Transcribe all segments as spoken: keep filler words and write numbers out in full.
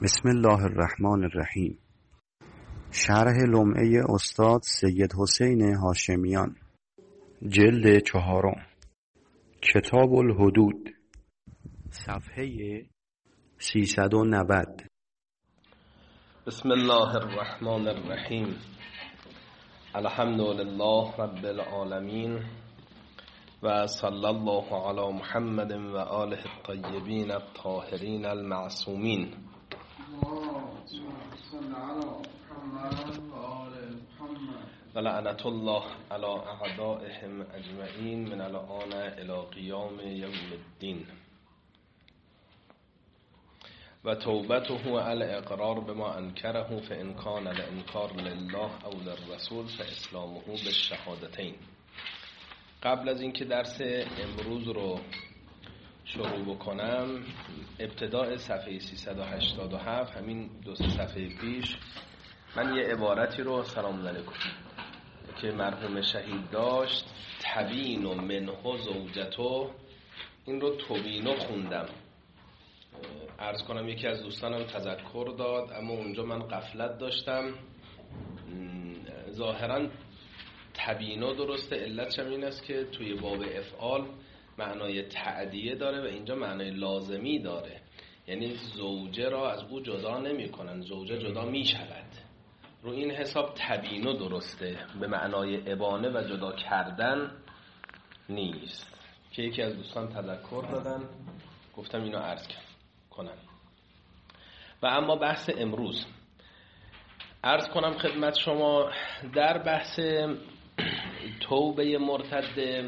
بسم الله الرحمن الرحیم. شرح لمعه استاد سید حسین هاشمیان، جلد چهارم، کتاب الحدود، صفحه سیصد و نود. بسم الله الرحمن الرحیم. الحمد لله رب العالمین و صلی الله علی محمد و آله الطیبین الطاهرین المعصومین. و لعنت الله علی اعدائهم اجمعین من الآن الی قیام یوم الدین. و توبته الاقرار بما انکره فان کان الانکار لله او للرسول فاسلامه بالشهادتین. قبل از اینکه درس امروز رو شروع بکنم، ابتداء صفحه سیصد و هشتاد و هفت، همین دو سه صفحه پیش، من یه عبارتی رو سلام علیکم که مرحوم شهید داشت، تبین و منه زوجتو، این رو توبینو خوندم. عرض کنم یکی از دوستانم تذکر داد، اما اونجا من غفلت داشتم. ظاهرا تبینو درسته، علتش هم این است که توی باب افعال معنای تعدیه داره و اینجا معنای لازمی داره، یعنی زوجه را از او جدا نمی کنن، زوجه جدا می شود. رو این حساب تبینو درسته، به معنای ابانه و جدا کردن نیست، که یکی از دوستان تذکر دادن، گفتم اینو عرض کنم. و اما بحث امروز عرض کنم خدمت شما، در بحث توبه مرتد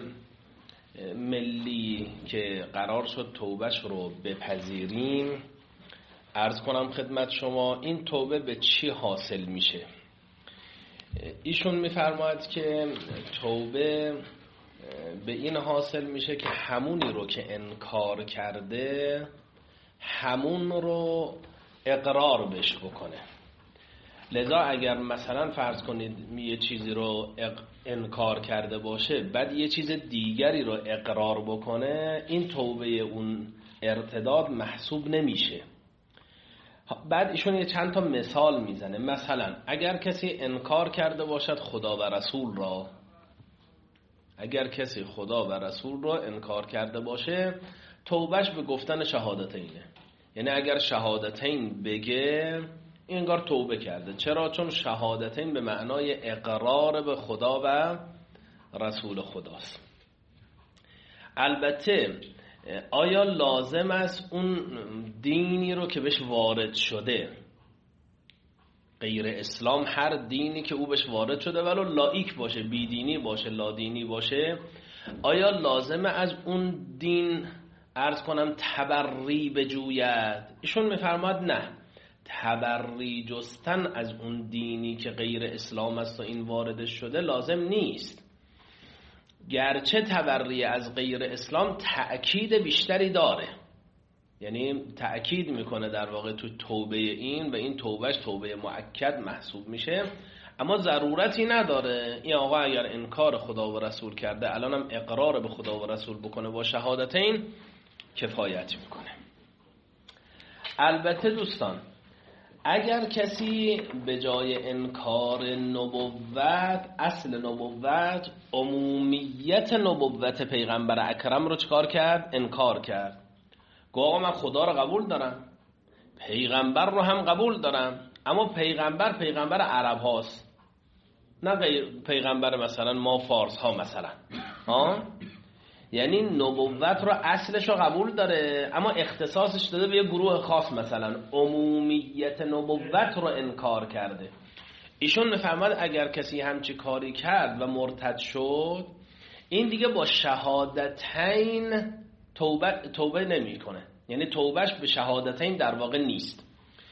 ملی که قرار شد توبهش رو بپذیریم، عرض کنم خدمت شما این توبه به چی حاصل میشه. ایشون میفرماید که توبه به این حاصل میشه که همونی رو که انکار کرده همون رو اقرار بش بکنه. لذا اگر مثلا فرض کنید یه چیزی رو انکار کرده باشه، بعد یه چیز دیگری رو اقرار بکنه، این توبه اون ارتداد محسوب نمیشه. بعد ایشون یه چند تا مثال میزنه. مثلا اگر کسی انکار کرده باشد خدا و رسول را، اگر کسی خدا و رسول را انکار کرده باشه، توبهش به گفتن شهادتینه. یعنی اگر شهادتین بگه، این انگار توبه کرده. چرا؟ چون شهادتین به معنای اقرار به خدا و رسول خداست. البته آیا لازم است اون دینی رو که بهش وارد شده، غیر اسلام هر دینی که او بهش وارد شده ولو لایک باشه، بیدینی باشه، لادینی باشه، آیا لازمه از اون دین عرض کنم تبری بجوید؟ ایشون میفرماد نه، تبری جستن از اون دینی که غیر اسلام است و این وارد شده لازم نیست. گرچه تبری از غیر اسلام تأکید بیشتری داره، یعنی تأکید میکنه در واقع تو توبه این و این توبهش توبه مؤکد محسوب میشه، اما ضرورتی نداره این آقا اگر انکار خدا و رسول کرده الانم اقرار به خدا و رسول بکنه با شهادتین کفایت میکنه. البته دوستان، اگر کسی به جای انکار نبوت، اصل نبوت، عمومیت نبوت پیغمبر اکرم رو چکار کرد؟ انکار کرد. گو آقا من خدا رو قبول دارم، پیغمبر رو هم قبول دارم، اما پیغمبر پیغمبر عرب هاست، نه پیغمبر مثلا ما فارس ها مثلا. ها؟ یعنی نبوت رو اصلش رو قبول داره، اما اختصاصش داده به یه گروه خاص، مثلا عمومیت نبوت رو انکار کرده. ایشون میفرماد اگر کسی همچی کاری کرد و مرتد شد، این دیگه با شهادتین توبه, توبه نمی کنه، یعنی توبهش به شهادتین در واقع نیست.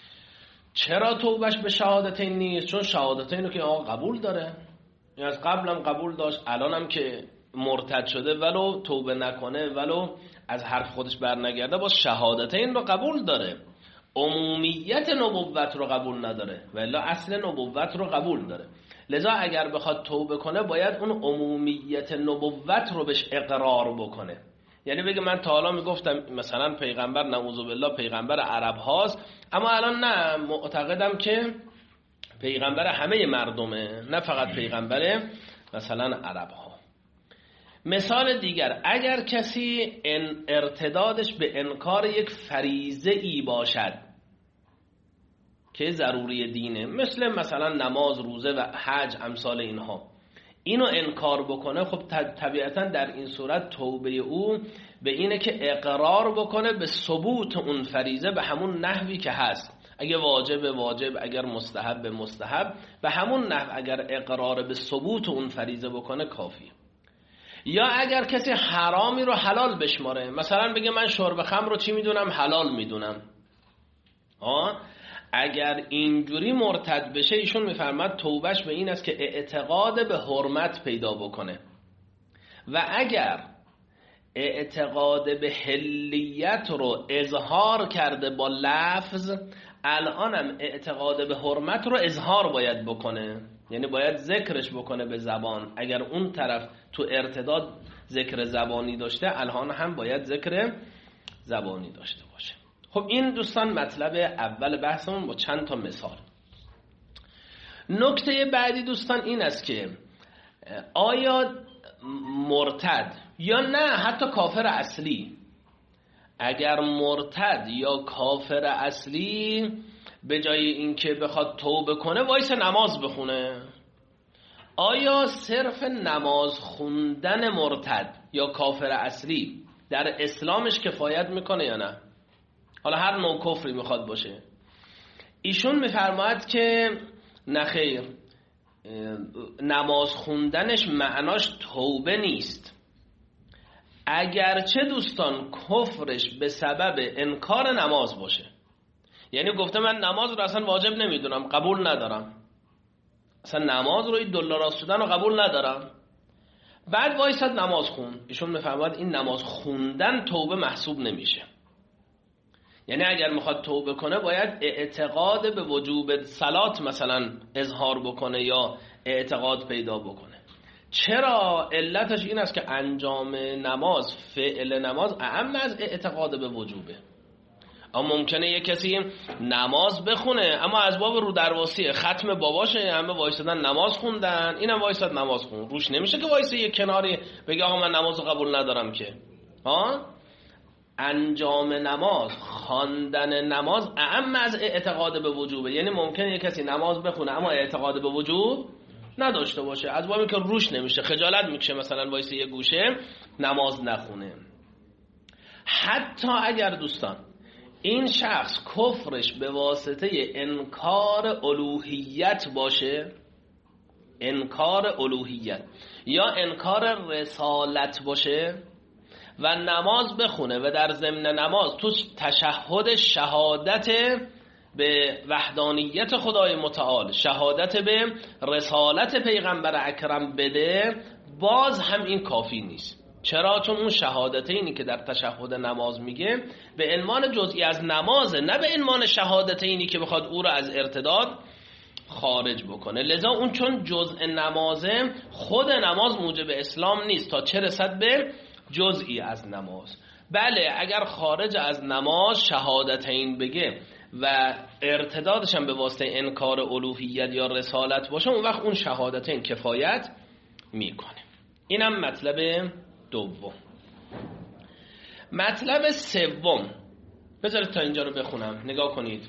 چرا توبهش به شهادتین نیست؟ چون شهادتین رو که آقا قبول داره، این از قبلم قبول داشت، الانم که مرتد شده ولو توبه نکنه، ولو از حرف خودش بر نگرده، باز شهادتین رو قبول داره، عمومیت نبوت رو قبول نداره، ولی اصل نبوت رو قبول داره. لذا اگر بخواد توبه کنه باید اون عمومیت نبوت رو بهش اقرار بکنه، یعنی بگه من تا حالا میگفتم مثلا پیغمبر نعوذ بالله پیغمبر عرب هاست، اما الان نه، معتقدم که پیغمبر همه مردمه، نه فقط پیغمبر مثلا عرب ها. مثال دیگر، اگر کسی ارتدادش به انکار یک فریضه ای باشد که ضروری دینه، مثل مثلا نماز، روزه و حج امثال اینها، اینو انکار بکنه، خب طبیعتا در این صورت توبه او به اینه که اقرار بکنه به ثبوت اون فریضه به همون نحوی که هست. اگه واجب واجب، اگر مستحب مستحب، به همون نحو اگر اقرار به ثبوت اون فریضه بکنه کافیه. یا اگر کسی حرامی رو حلال بشماره، مثلا بگه من شرب خمر رو چی میدونم؟ حلال میدونم. ها، اگر اینجوری مرتد بشه، ایشون میفرماد توبهش به این است که اعتقاد به حرمت پیدا بکنه. و اگر اعتقاد به حلیت رو اظهار کرده با لفظ، الانم اعتقاد به حرمت رو اظهار باید بکنه، یعنی باید ذکرش بکنه به زبان. اگر اون طرف تو ارتداد ذکر زبانی داشته، الان هم باید ذکر زبانی داشته باشه. خب این دوستان مطلب اول بحثمون با چند تا مثال. نکته بعدی دوستان این است که آیا مرتد یا نه حتی کافر اصلی، اگر مرتد یا کافر اصلی به جای اینکه بخواد توبه کنه وایس نماز بخونه، آیا صرف نماز خوندن مرتد یا کافر اصلی در اسلامش کفایت میکنه یا نه؟ حالا هر نوع کفری میخواد باشه. ایشون میفرماید که نه خیر، نماز خوندنش معناش توبه نیست، اگرچه دوستان کفرش به سبب انکار نماز باشه. یعنی گفته من نماز رو اصلا واجب نمیدونم، قبول ندارم، اصلا نماز رو این دلاراست شدن رو قبول ندارم، بعد وایساد نماز خون. ایشون میفرماید این نماز خوندن توبه محسوب نمیشه. یعنی اگر میخواد توبه کنه باید اعتقاد به وجوب صلات مثلا اظهار بکنه یا اعتقاد پیدا بکنه. چرا؟ علتش این است که انجام نماز، فعل نماز اعم از اعتقاد به وجوبه. اما ممکنه یک کسی نماز بخونه اما از باب رو درواسی ختم باباشه، همه وایسادن نماز خوندن، اینم وایساد نماز خون، روش نمیشه که وایسه یک کناری بگه آقا من نماز رو قبول ندارم که. ها، انجام نماز، خواندن نماز اعم از اعتقاد به وجوبه. یعنی ممکنه یک کسی نماز بخونه اما اعتقاد به وجوب نداشته باشه، از بابی که روش نمیشه، خجالت میکشه مثلا وایسه یه گوشه نماز نخونه. حتی اگر دوستان این شخص کفرش به واسطه انکار الوهیت باشه، انکار الوهیت یا انکار رسالت باشه و نماز بخونه و در ضمن نماز تو تشهد شهادت به وحدانیت خدای متعال، شهادت به رسالت پیغمبر اکرم بده، باز هم این کافی نیست. چرا؟ چون اون شهادتینی که در تشهد نماز میگه به عنوان جزئی از نمازه، نه به عنوان شهادتینی که بخواد او را از ارتداد خارج بکنه. لذا اون چون جزء نمازه، خود نماز موجب اسلام نیست تا چه رسد به جزئی از نماز. بله اگر خارج از نماز شهادتین بگه و ارتدادش هم به واسطه انکار الوهیت یا رسالت باشه، اون وقت اون شهادتین کفایت میکنه. اینم مطلب دوم. مطلب سوم، بذارید تا اینجا رو بخونم نگاه کنید.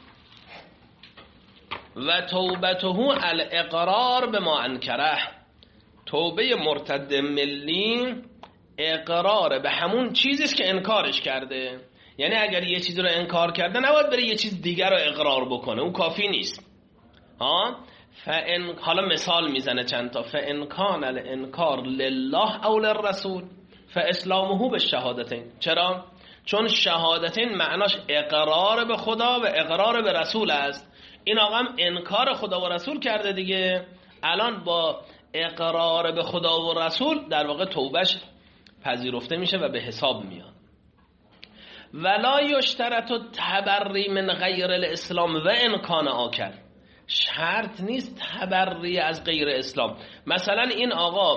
و توبته الاقرار به ما انکره، توبه مرتد ملی اقرار به همون چیزیست که انکارش کرده. یعنی اگر یه چیز رو انکار کرده نباید بره یه چیز دیگر رو اقرار بکنه، اون کافی نیست. ها، فان، حالا مثال میزنه چند تا، فان کان الانکار لله او للرسول فاسلامه بالشهادتین. چرا؟ چون شهادتین معناش اقرار به خدا و اقرار به رسول است. این آقا هم انکار خدا و رسول کرده دیگه، الان با اقرار به خدا و رسول در واقع توبهش پذیرفته میشه و به حساب میاد. ولا یشترط تبری من غیر الاسلام و ان کان آکل، شرط نیست تبری از غیر اسلام. مثلا این آقا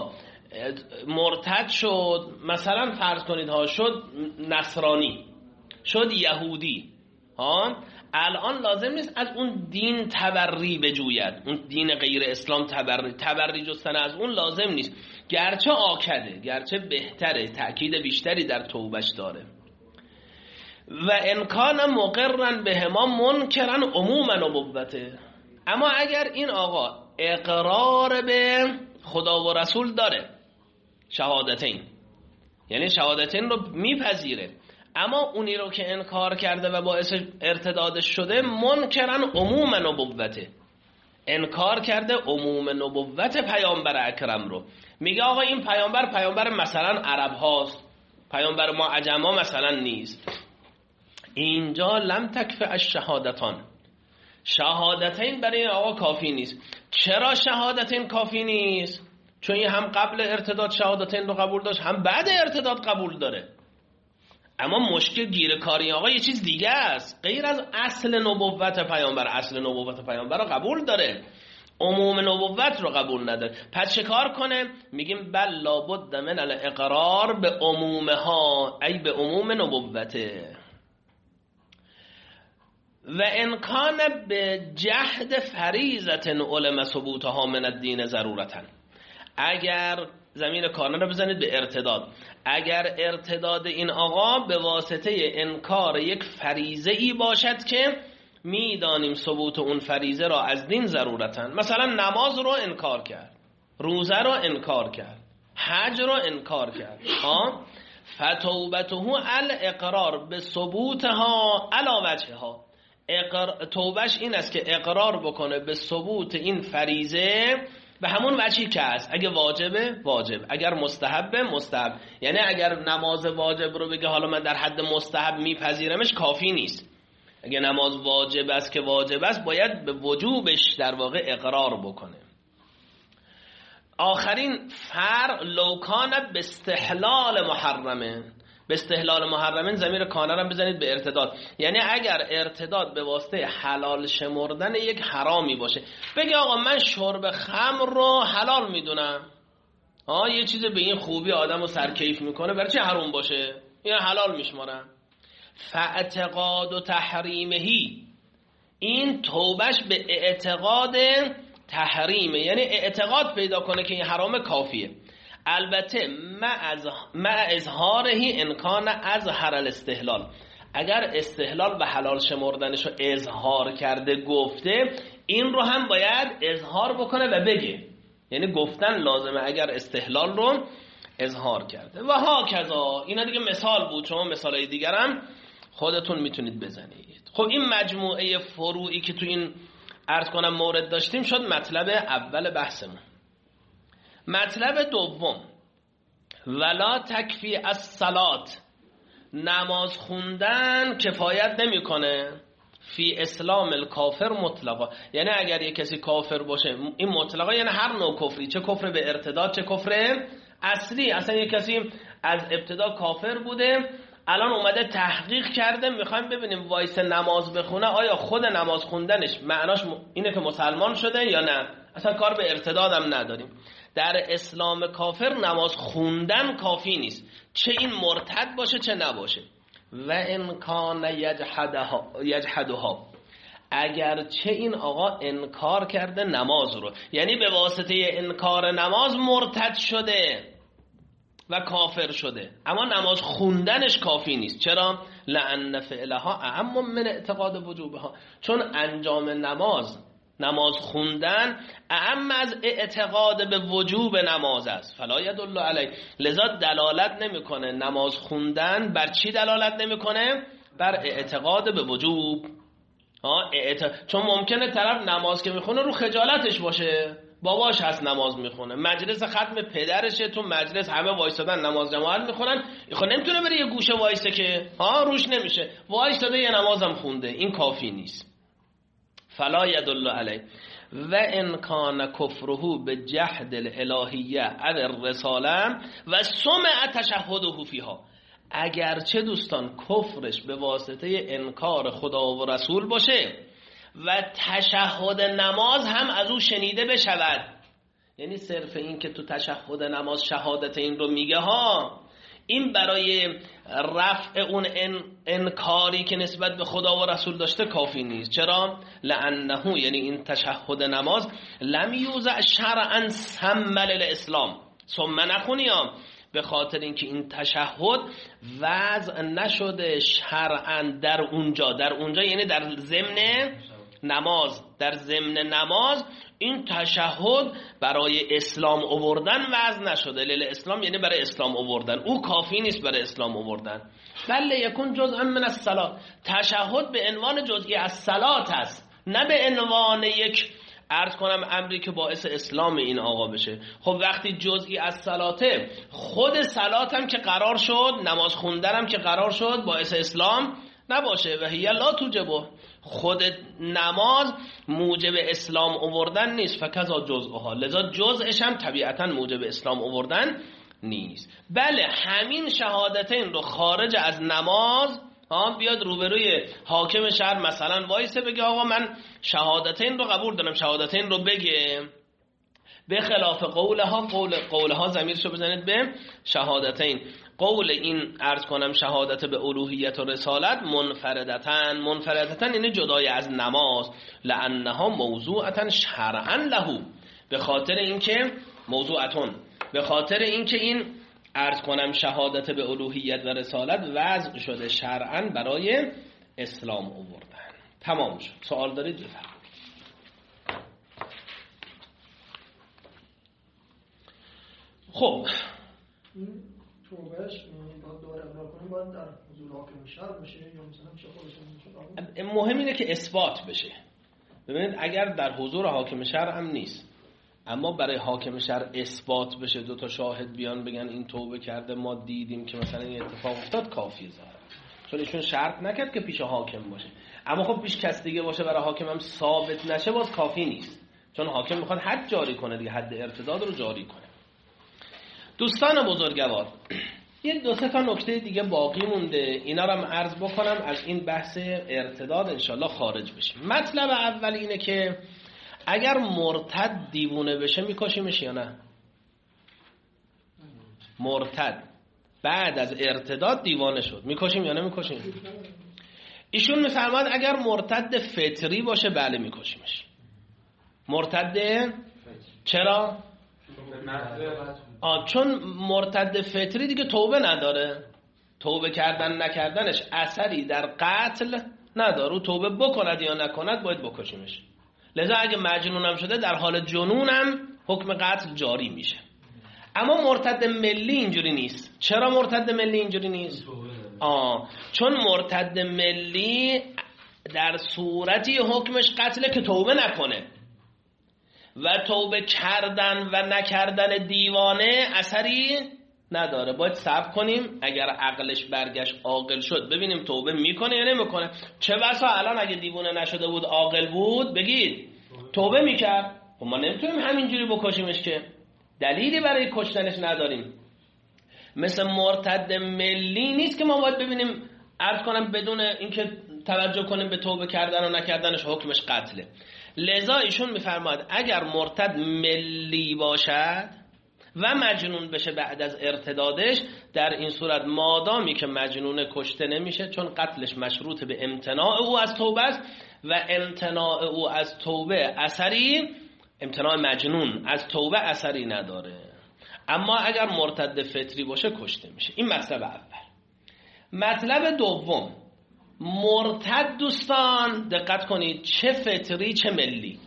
مرتد شد، مثلا فرض کنید ها شد نصرانی، شد یهودی ها، الان لازم نیست از اون دین تبری بجوید، اون دین غیر اسلام تبری تبری جستن از اون لازم نیست، گرچه آکده، گرچه بهتره، تأکید بیشتری در توبش داره. و انکان مقرن به هما منکرن عموم نبوته، اما اگر این آقا اقرار به خدا و رسول داره، شهادتین، یعنی شهادتین رو میپذیره، اما اونی رو که انکار کرده و باعث ارتدادش شده، منکرن عموم نبوته، انکار کرده عموم نبوت پیامبر اکرم رو. میگه آقا این پیامبر پیامبر مثلا عرب هاست، پیامبر ما عجم ها مثلا نیست. اینجا لم تکفه الشهادتان، شهادتین برای این آقا کافی نیست. چرا شهادتین کافی نیست؟ چون این هم قبل ارتداد شهادتین رو قبول داشت، هم بعد ارتداد قبول داره. اما مشکل گیر کاری آقا یه چیز دیگه است، غیر از اصل نبوت پیامبر. اصل نبوت پیامبر رو قبول داره، عموم نبوت رو قبول نداره. پس چه کار کنه؟ میگیم بل لابد من الاقرار به عمومها، ای به عموم نبوته. و امکان به جهد فریضت علم ثبوتها من الدین ضرورتا، اگر زمین کانه رو بزنید به ارتداد، اگر ارتداد این آقا به واسطه انکار یک فریضه ای باشد که میدانیم ثبوت اون فریضه را از دین ضرورتا، مثلا نماز رو انکار کرد، روزه رو انکار کرد، حج رو انکار کرد، ها فتوبته الاقرار به ثبوتها علی وجهها، اقر... توبش این است که اقرار بکنه به ثبوت این فریضه به همون وجهی که است. اگه واجبه واجب، اگر مستحبه مستحب. یعنی اگر نماز واجب رو بگه حالا من در حد مستحب میپذیرمش، کافی نیست. اگه نماز واجب است که واجب است، باید به وجوبش در واقع اقرار بکنه. آخرین فرق لوکان به استحلال محرمه، به استحلال محرمین ضمیر کانه را بزنید به ارتداد، یعنی اگر ارتداد به واسطه حلال شمردن یک حرامی باشه، بگه آقا من شرب خمر رو حلال میدونم، ها یه چیز به این خوبی آدم رو سرکیف میکنه، برای چه حرام باشه؟ این حلال میشمارم. فاعتقاد و تحریمهی، این توبش به اعتقاد تحریمه، یعنی اعتقاد پیدا کنه که این حرام کافیه. البته مع اظهارهی امکان اظهر الاستحلال، اگر استحلال و حلال شمردنش رو اظهار کرده گفته، این رو هم باید اظهار بکنه و بگه، یعنی گفتن لازمه اگر استحلال رو اظهار کرده. و ها کذا، اینا دیگه مثال بود، شما مثالای دیگر هم خودتون میتونید بزنید. خب این مجموعه فروعی که تو این عرض کنم مورد داشتیم شد مطلب اول بحثمون. مطلب دوم، ولا تکفی از صلات، نماز خوندن کفایت نمیکنه فی اسلام الکافر مطلقا، یعنی اگر یک کسی کافر باشه، این مطلقا یعنی هر نوع کفری، چه کفر به ارتداد چه کفر اصلی. اصلا یک کسی از ابتدا کافر بوده، الان اومده تحقیق کرده، میخوایم ببینیم وایس نماز بخونه آیا خود نماز خوندنش معناش اینه که مسلمان شده یا نه، اصلا کار به ارتداد هم نداریم. در اسلام کافر نماز خوندن کافی نیست، چه این مرتد باشه چه نباشه. و امکان یجحدها یجحدها، اگر چه این آقا انکار کرده نماز رو، یعنی به واسطه انکار نماز مرتد شده و کافر شده، اما نماز خوندنش کافی نیست. چرا؟ لأن فعلها اهم من اعتقاد وجوبها، چون انجام نماز، نماز خوندن اهم از اعتقاد به وجوب نماز است. فلا یدل علی، لذا دلالت نمیکنه نماز خوندن بر چی دلالت نمیکنه؟ بر اعتقاد به وجوب. ها اعت... چون ممکنه طرف نماز که میخونه رو خجالتش باشه، باباش هست نماز میخونه، مجلس ختم پدرشه، تو مجلس همه وایسادن نماز جماعت میخونن، خب نمیتونه بره یه گوشه وایسه که ها روش نمیشه، وایساده یه نمازم خونده، این کافی نیست. فلا یدل علی. و ان کان کفره به جحد الالهیه او الرساله و سمع تشهده فیها، اگرچه دوستان کفرش به واسطه انکار خدا و رسول باشه و تشهد نماز هم از او شنیده بشود، یعنی صرف این که تو تشهد نماز شهادت این رو میگه ها، این برای رفع اون ان انکاری که نسبت به خدا و رسول داشته کافی نیست. چرا؟ لانه، یعنی این تشهد نماز لم یوضع شرعا سمل الاسلام. ثم نخونیام به خاطر اینکه این تشهد وضع نشده شرعا در اونجا، در اونجا یعنی در ضمن نماز، در ضمن نماز این تشهد برای اسلام آوردن وضع نشده. لیل اسلام یعنی برای اسلام آوردن، او کافی نیست برای اسلام آوردن. بله یکون جزءا من الصلاه، تشهد به عنوان جزئی از صلات است، نه به عنوان یک عرض کنم امری که باعث اسلام این آقا بشه. خب وقتی جزئی از صلاته، خود صلاتم که قرار شد، نماز خوندنم که قرار شد باعث اسلام نباشه، و هی لا توجبه، خود نماز موجب اسلام آوردن نیست، فکذا جزءها، لذا جزءش هم طبیعتا موجب اسلام آوردن نیست. بله همین شهادتین رو خارج از نماز ها بیاد روبروی حاکم شهر مثلا وایسه بگه آقا من شهادتین رو قبول دارم، شهادتین رو بگه، به خلاف قولها، قول قولها ضمیرشو بزنید به شهادتین، قول این عرض کنم شهادت به الوهیت و رسالت منفردتن، منفردتن یعنی جدای از نماز، لانها موضوعتن شرعا له، به خاطر اینکه موضوعتون، به خاطر اینکه این عرض کنم شهادت به الوهیت و رسالت وضع شده شرعا برای اسلام آوردن. تمام شد. سوال دارید بفرمایید. خب توبهش باید دوباره اقرار کنیم، باید در حضور حاکم شهر بشه یا مثلا چه خودش میشه؟ مهم اینه که اثبات بشه. ببینید اگر در حضور حاکم شهر هم نیست، اما برای حاکم شهر اثبات بشه، دو تا شاهد بیان بگن این توبه کرده، ما دیدیم که مثلا این اتفاق افتاد، کافیه ظاهرا، چون ایشون شرط نکرد که پیش حاکم باشه. اما خب پیش کس دیگه باشه برای حاکم هم ثابت نشه، باز کافی نیست، چون حاکم میخواد حد جاری کنه دیگه، حد ارتداد رو جاری کنه. دوستان بزرگوار، یه دو سه تا نکته دیگه باقی مونده، اینا رو هم عرض بکنم از این بحث ارتداد انشالله خارج بشیم. مطلب اول اینه که اگر مرتد دیوونه بشه میکشیمش یا نه؟ مرتد بعد از ارتداد دیوانه شد، میکشیم یا نمیکشیم؟ ایشون میفرماد اگر مرتد فطری باشه بله میکشیمش. مرتد چرا؟ آه چون مرتد فطری دیگه توبه نداره، توبه کردن نکردنش اثری در قتل نداره، توبه بکند یا نکند باید بکشیمش. لذا اگه مجنونم شده در حال جنونم حکم قتل جاری میشه. اما مرتد ملی اینجوری نیست. چرا مرتد ملی اینجوری نیست؟ آه چون مرتد ملی در صورتی حکمش قتله که توبه نکنه، و توبه کردن و نکردن دیوانه اثری نداره. باید صبر کنیم اگر عقلش برگشت عاقل شد ببینیم توبه میکنه یا نمیکنه. چه بسا الان اگه دیوانه نشده بود عاقل بود بگید توبه میکرد، خب ما نمیتونیم همینجوری بکشیمش که دلیلی برای کشتنش نداریم. مثل مرتد ملی نیست که ما باید ببینیم عرض کنم بدون اینکه توجه کنیم به توبه کردن و نکردنش حکمش قتله. لذا ایشون میفرماد اگر مرتد ملی باشد و مجنون بشه بعد از ارتدادش، در این صورت مادامی که مجنون کشته نمیشه، چون قتلش مشروط به امتناع او از توبه است و امتناع او از توبه اثری، امتناع مجنون از توبه اثری نداره. اما اگر مرتد فطری باشه کشته میشه. این مطلب اول. مطلب دوم، مرتد دوستان دقت کنید، چه فطری چه ملی،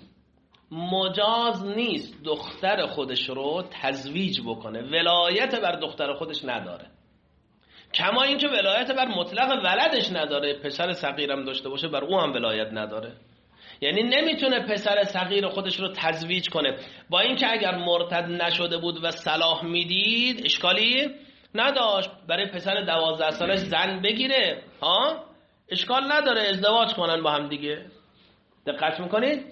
مجاز نیست دختر خودش رو تزویج بکنه، ولایت بر دختر خودش نداره، کما اینکه ولایت بر مطلق ولدش نداره. پسر صغیرم داشته باشه بر او هم ولایت نداره، یعنی نمیتونه پسر صغیر خودش رو تزویج کنه، با اینکه اگر مرتد نشده بود و صلاح میدید اشکالی نداشت برای پسر دوازده سالش زن بگیره، ها اشکال نداره، ازدواج کنن با هم دیگه. دقت میکنید؟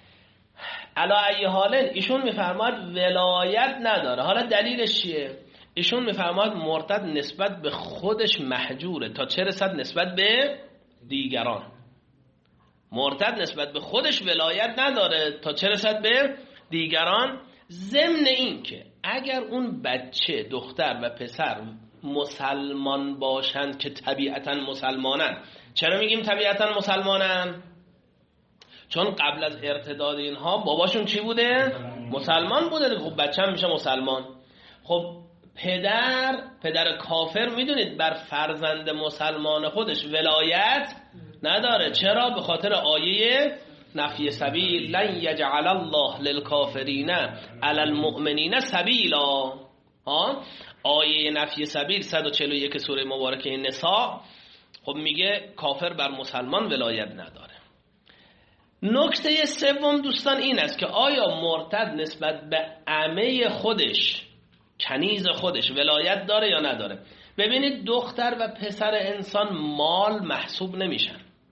علا ای حال ایشون میفرماد ولایت نداره. حالا دلیلش چیه؟ ایشون میفرماد مرتد نسبت به خودش محجوره تا چه رسد نسبت به دیگران. مرتد نسبت به خودش ولایت نداره تا چه رسد به دیگران. ضمن این که اگر اون بچه دختر و پسر مسلمان باشند که طبیعتاً مسلمانن. چرا میگیم طبیعتاً مسلمانن؟ چون قبل از ارتداد اینها باباشون چی بوده؟ مسلمان بوده. خب بچه هم میشه مسلمان. خب پدر پدر کافر میدونید بر فرزند مسلمان خودش ولایت نداره. چرا؟ به خاطر آیه نفی سبیل، لن یجعل الله للکافرین علی المؤمنین سبیلا. ها، آیه نفی سبیل صد و چهل و یک سوره مبارکه نساء خب میگه کافر بر مسلمان ولایت نداره. نکته سوم دوستان این است که آیا مرتد نسبت به عمه خودش، کنیز خودش ولایت داره یا نداره؟ ببینید دختر و پسر انسان مال محسوب نمیشن،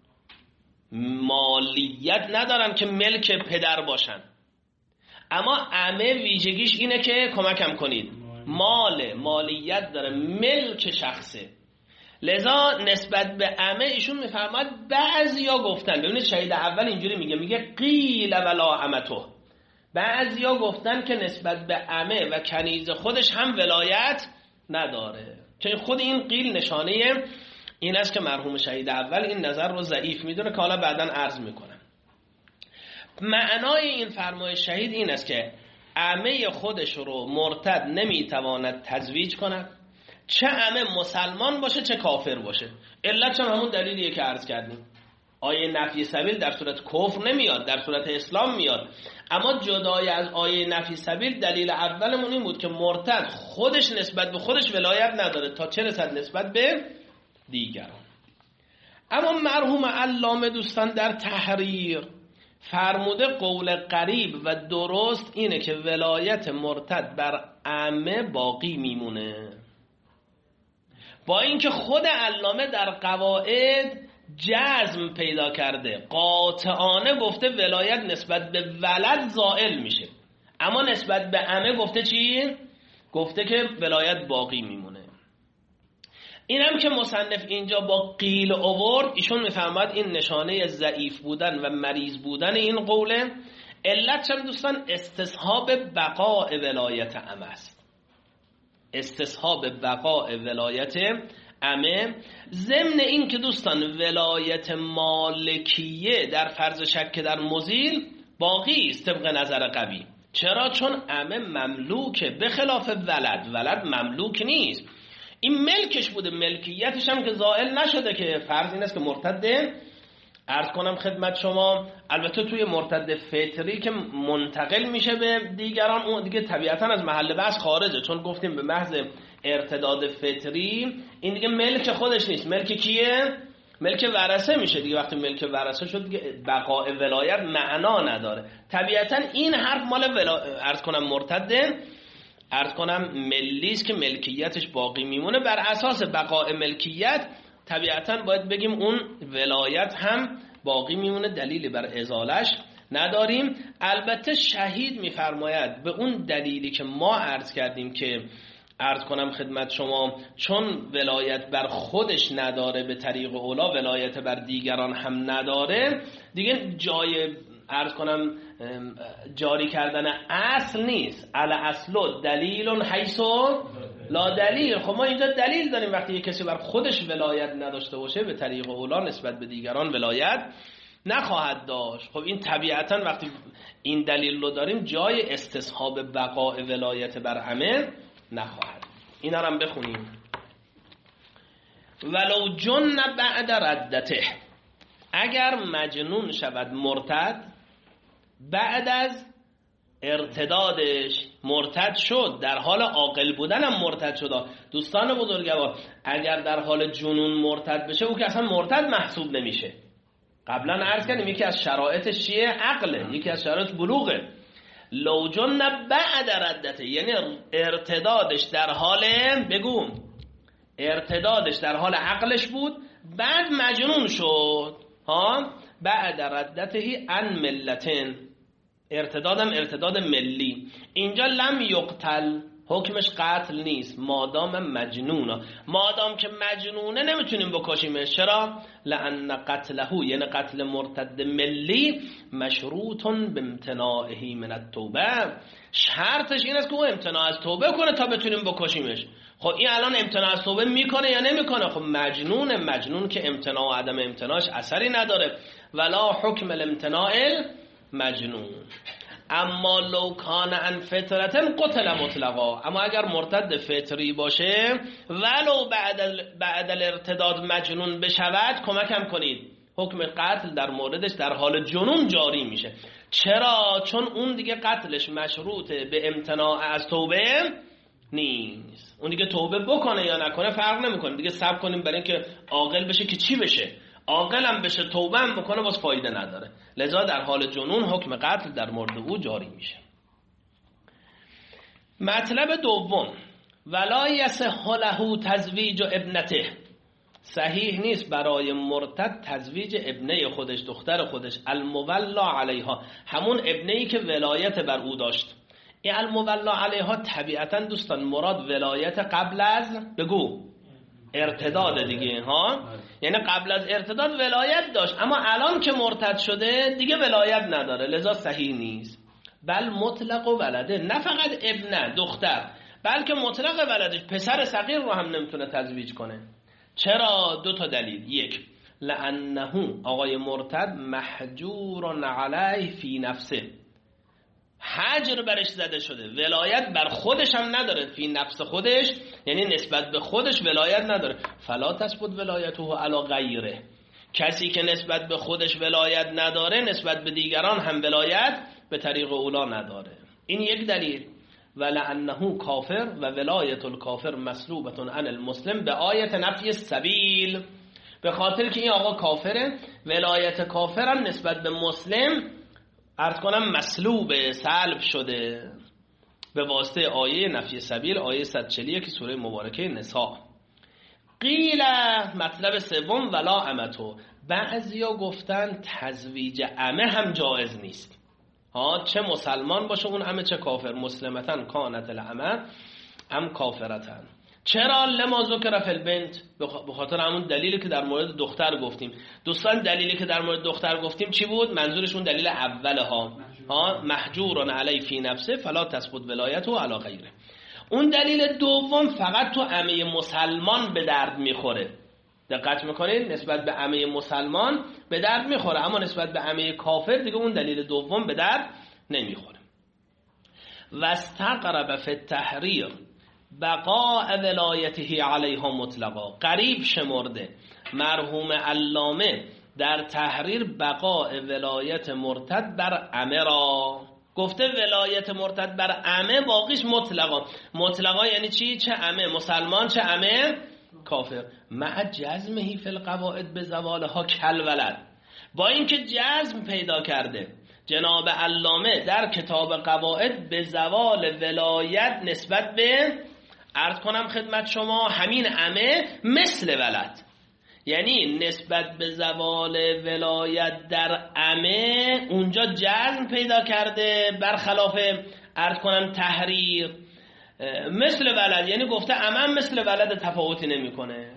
مالیت ندارن که ملک پدر باشن. اما عمه ویژگیش اینه که کمکم کنید، مال مالیت داره، ملک شخصه. لذا نسبت به عمه ایشون میفرماد بعضیا گفتن، ببینید شهید اول اینجوری میگه، میگه قیل ولا عمته، بعضیا گفتن که نسبت به عمه و کنیز خودش هم ولایت نداره. که خود این قیل نشانه این است که مرحوم شهید اول این نظر رو ضعیف میدونه که حالا بعداً عرض میکنم. معنای این فرمایش شهید این است که عمه خودش رو مرتد نمیتواند تزویج کند، چه عمه مسلمان باشه چه کافر باشه. علت چون همون دلیلیه که عرض کردیم، آیه نفی سبیل در صورت کفر نمیاد، در صورت اسلام میاد. اما جدای از آیه نفی سبیل دلیل اولمون این بود که مرتد خودش نسبت به خودش ولایت نداره تا چه رسد نسبت به دیگران. اما مرحوم علامه دوستان در تحریر فرموده قول قریب و درست اینه که ولایت مرتد بر عمه باقی میمونه، با اینکه خود علامه در قواعد جزم پیدا کرده، قاطعانه گفته ولایت نسبت به ولد زائل میشه، اما نسبت به عمه گفته چی؟ گفته که ولایت باقی میمونه. اینم که مصنف اینجا با قیل آورد، ایشون میفهمد این نشانه ضعیف بودن و مریض بودن این قوله. علت چم دوستان استصحاب بقاء ولایت عمه است، استصحاب بقاء ولایت عمه. ضمن این که دوستان ولایت مالکیه در فرض شک در مزیل باقی است طبق نظر قوی. چرا؟ چون عمه مملوکه، به خلاف ولد. ولد مملوک نیست، این ملکش بوده، ملکیتش هم که زائل نشده. که فرض این است که مرتد، عرض کنم خدمت شما، البته توی مرتد فطری که منتقل میشه به دیگران اون دیگه طبیعتا از محل بحث خارجه، چون گفتیم به محض ارتداد فطری این دیگه ملک خودش نیست، ملک کیه؟ ملک ورثه میشه دیگه. وقتی ملک ورثه شد دیگه بقاء ولایت معنا نداره. طبیعتا این حرف مال ولا... عرض کنم مرتد، عرض کنم ملی است که ملکیتش باقی میمونه. بر اساس بقاء ملکیت طبیعتا باید بگیم اون ولایت هم باقی میمونه، دلیلی بر ازالش نداریم. البته شهید میفرماید به اون دلیلی که ما عرض کردیم که عرض کنم خدمت شما، چون ولایت بر خودش نداره به طریق اولا ولایت بر دیگران هم نداره، دیگه جای عرض کنم جاری کردن اصل نیست. علی اصل دلیل حیث لا دلیل. خب ما اینجا دلیل داریم وقتی یک کسی بر خودش ولایت نداشته باشه به طریق اولا نسبت به دیگران ولایت نخواهد داشت. خب این طبیعتا وقتی این دلیل رو داریم جای استصحاب بقاء ولایت بر عمه نخواهد. اینا رو هم بخونیم. ولو جن بعد ردته، اگر مجنون شود مرتد بعد از ارتدادش، مرتد شد در حال عاقل بودن هم مرتد شد. دوستان بزرگوار اگر در حال جنون مرتد بشه او که اصلا مرتد محسوب نمیشه. قبلا عرض کردیم یکی از شرایطش چیه؟ عقله، یکی از شرایط بلوغه. لو جن بعد ردته یعنی ارتدادش در حال، بگو ارتدادش در حال عقلش بود بعد مجنون شد. ها بعد ردته عن ملتن، ارتدادم ارتداد ملی. اینجا لم یقتل حکمش قتل نیست مادام مجنونه. مادام که مجنونه نمیتونیم بکشیمش. چرا؟ لأن قتله، یعنی قتل مرتد ملی، مشروطن بامتناعه من التوبه، شرطش این است که او امتناع از توبه کنه تا بتونیم بکشیمش. خب این الان امتناع از توبه میکنه یا نمیکنه؟ خب مجنون. مجنون که امتناع و عدم امتناعش اثری نداره. ولا حکم الامتناع مجنون. اما لو کان عن فطرتن قتل مطلقا، اما اگر مرتد فطری باشه ولو بعد بعد الارتداد مجنون بشود، کمکم کنید، حکم قتل در موردش در حال جنون جاری میشه. چرا؟ چون اون دیگه قتلش مشروطه به امتناع از توبه نیست. اون دیگه توبه بکنه یا نکنه فرق نمیکنه، دیگه صبر کنیم برای اینکه عاقل بشه که چی بشه. عاقل هم بشه توبه هم بکنه باز فایده نداره. لذا در حال جنون حکم قتل در مورد او جاری میشه. مطلب دوم، ولا یصح له تزویج ابنته، صحیح نیست برای مرتد تزویج ابنه خودش، دختر خودش، المولا علیها، همون ابنه‌ای که ولایت بر او داشت. این المولا علیها طبیعتا دوستان مراد ولایت قبل از بگو ارتداد دیگه ها، یعنی قبل از ارتداد ولایت داشت اما الان که مرتد شده دیگه ولایت نداره، لذا صحیح نیست. بل مطلق و ولده، نه فقط ابنه دختر، بلکه مطلق ولدش پسر صغیر رو هم نمیتونه تزویج کنه. چرا؟ دو تا دلیل. یک، لانه آقای مرتد محجور علیه فی نفسه، حجر برش زده شده، ولایت بر خودش هم نداره، فی نفس خودش یعنی نسبت به خودش ولایت نداره. فلا تثبت ولایته علی غیره، کسی که نسبت به خودش ولایت نداره نسبت به دیگران هم ولایت به طریق اولا نداره. این یک دلیل. ولعنه کافر و ولایت الکافر مسلوبة عن المسلم به آیت نفی السبیل، به خاطر که این آقا کافره، ولایت کافرم نسبت به مسلم عرض کنم مسلوب، سلب شده به واسطه آیه نفی سبیل، آیه صد و چهل که سوره مبارکه نساء. قیل مطلب سوم ولا امتو، بعضیا گفتن تزویج امه هم جایز نیست. ها چه مسلمان باشه اون امه چه کافر، مسلمتن کانت الامه ام کافرتن. چرا؟ لما ذکر فی البنت، به خاطر همون دلیلی که در مورد دختر گفتیم. دوستان دلیلی که در مورد دختر گفتیم چی بود؟ منظورشون دلیل اوله ها ها محجور علی فی نفسه فلا تثبت ولایته علی غیره. اون دلیل دوم فقط تو عمه مسلمان به درد میخوره. دقت میکنید؟ نسبت به عمه مسلمان به درد میخوره اما نسبت به عمه کافر دیگه اون دلیل دوم به درد نمیخوره. واستقرب فی التحریر بقاء ولایته علیها مطلقا، قریب شمرده مرحوم علامه در تحریر بقاء ولایت مرتد بر عمه را، گفته ولایت مرتد بر عمه باقیش مطلقا. مطلقا یعنی چی؟ چه عمه مسلمان چه عمه کافر. مع جزمه فی القواعد به زوالها کل ولد، با اینکه جزم پیدا کرده جناب علامه در کتاب قواعد به زوال ولایت نسبت به عرض کنم خدمت شما همین عمه مثل ولد، یعنی نسبت به زوال ولایت در عمه اونجا جزم پیدا کرده برخلاف عرض کنم تحریر مثل ولد، یعنی گفته عمه مثل ولد تفاوتی نمیکنه.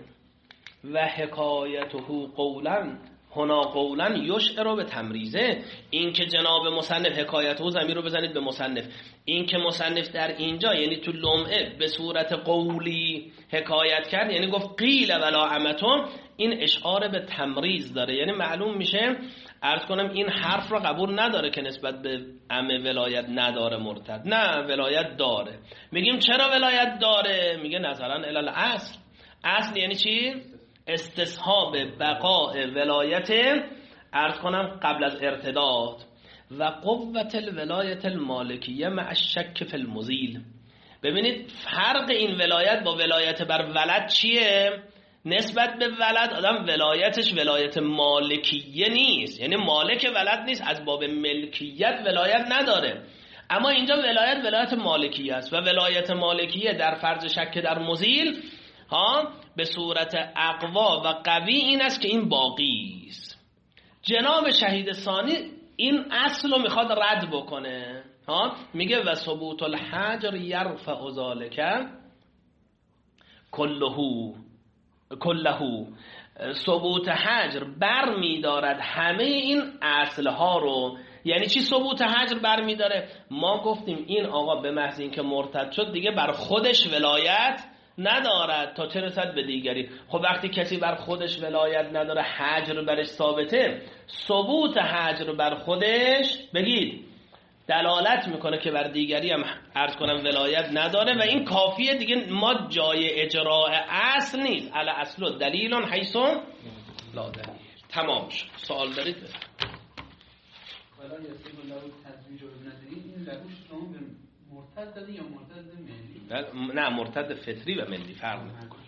و حکایته قولا هنا قولا یشعر به تمریزه، این که جناب مصنف حکایته ضمیر رو بزنید به مصنف، این که مصنف در اینجا یعنی تو لمعه به صورت قولی حکایت کرد یعنی گفت قیل ولا عمتون، این اشعار به تمریز داره، یعنی معلوم میشه عرض کنم این حرف رو قبول نداره که نسبت به عمه ولایت نداره مرتد، نه ولایت داره. میگیم چرا ولایت داره؟ میگه نظرا الی الاصل. اصل یعنی چی؟ استصحاب بقاء ولایت عرض کنم قبل از ارتداد و قوت الولایت المالکیه مع الشک فی المزیل. ببینید فرق این ولایت با ولایت بر ولد چیه؟ نسبت به ولد آدم ولایتش ولایت مالکیه نیست، یعنی مالک ولد نیست، از باب ملکیت ولایت نداره، اما اینجا ولایت ولایت مالکیه است و ولایت مالکیه در فرض شک در مزیل ها به صورت اقوا و قوی این است که این باقی است. جناب شهید ثانی این اصل رو میخواد رد بکنه ها میگه و ثبوت الحجر یرفع ذلک کله کله، ثبوت حجر بر میدارد همه این اصلها رو. یعنی چی ثبوت حجر بر میداره؟ ما گفتیم این آقا به محض اینکه مرتد شد دیگه بر خودش ولایت ندارد تا چه رسد به دیگری. خب وقتی کسی بر خودش ولایت نداره حجر برش ثابته، ثبوت حجر بر خودش بگید دلالت میکنه که بر دیگری هم عرض کنم ولایت نداره و این کافیه دیگه، ما جای اجراء اصل نیست. الا اصل دلیل حیث لا دلیل. تمام شد. سوال دارید؟ حالا یاسین الله تدویج رو ندارید، این لبوش شما به مرتد دادی یا مرتد ملی؟ نه مرتد فطری و ملی فرق میکنه.